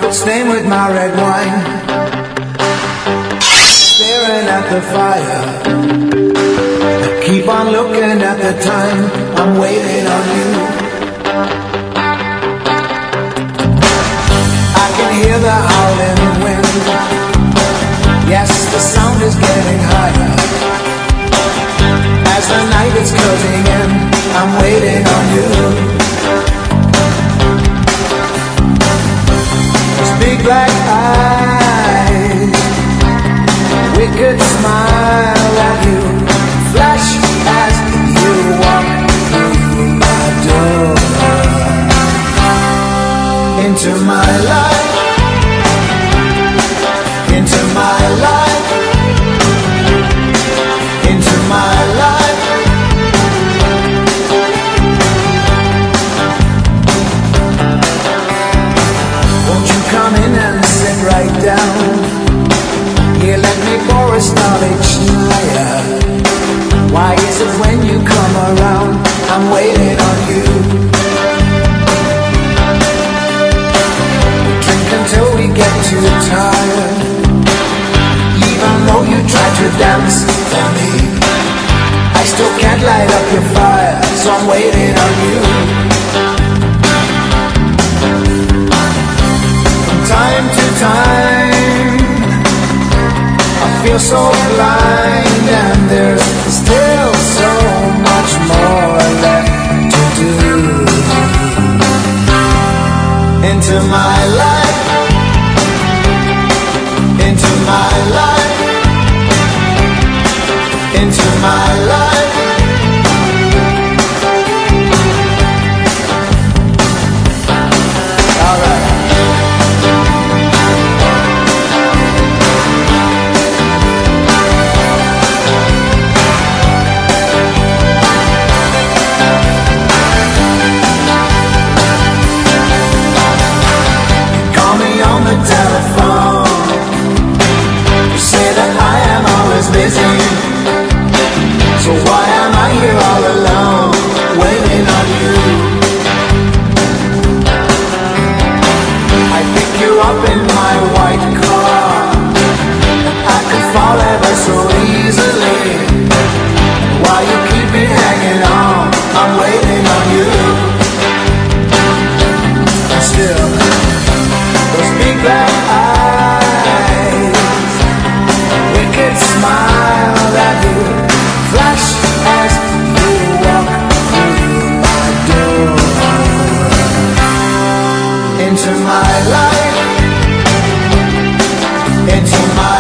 Stained with my red wine, staring at the fire. I keep on looking at the time, I'm waiting on you. I can hear the howling wind. Yes, the sound is getting higher. As the night is closing in, I'm waiting on you. Big black eyes, wicked smile at you, flash as you walk through my door. Into my life, into my life, into my life. Come in and sit right down. Here, let me pour a knowledge higher. Why is it when you come around, I'm waiting on you? We drink until we get too tired. Even though you try to dance for me, I still can't light up your fire, so I'm waiting on you. Time to time, I feel so blind, and there's still so much more left to do. Into my life, into my life, into my life. So why am I here all alone, waiting on you? I pick you up in my white car, and I could fall ever so easily. While you keep me hanging on, I'm waiting on you. And still, those big black eyes, wicked smile that you flash as you walk through my door. Into my life, into my